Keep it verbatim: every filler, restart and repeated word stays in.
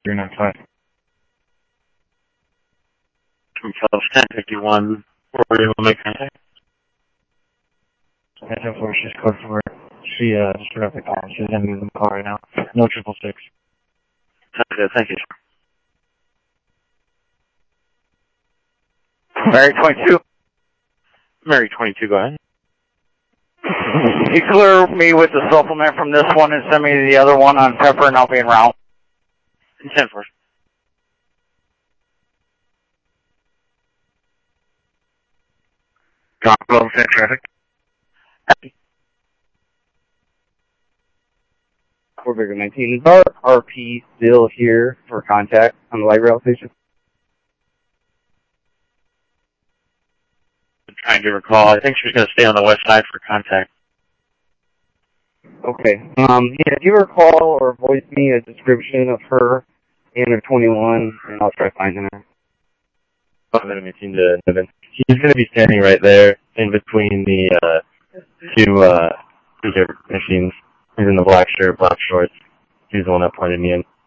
three nine five. Twelve ten fifty one. Where were you able to make contact? ten four, she's code for it. She, uh, just forgot the call. She's in the car right now. No triple six. Okay, thank you. Mary twenty-two. Mary twenty-two, go ahead. You clear me with the supplement from this one and send me the other one on Pepper and I'll be en route. ten four. Drop twelve ten traffic. four Bigger nineteen. Is our R P still here for contact on the light rail station? I'm trying to recall. I think she's going to stay on the west side for contact. Okay. Um, yeah, if you recall or voice me a description of her and her twenty-one, and I'll try finding her. eleven eighteen to Niven. She's going to be standing right there in between the uh, two uh, speaker machines. He's in the black shirt, black shorts. He's the one that pointed me in.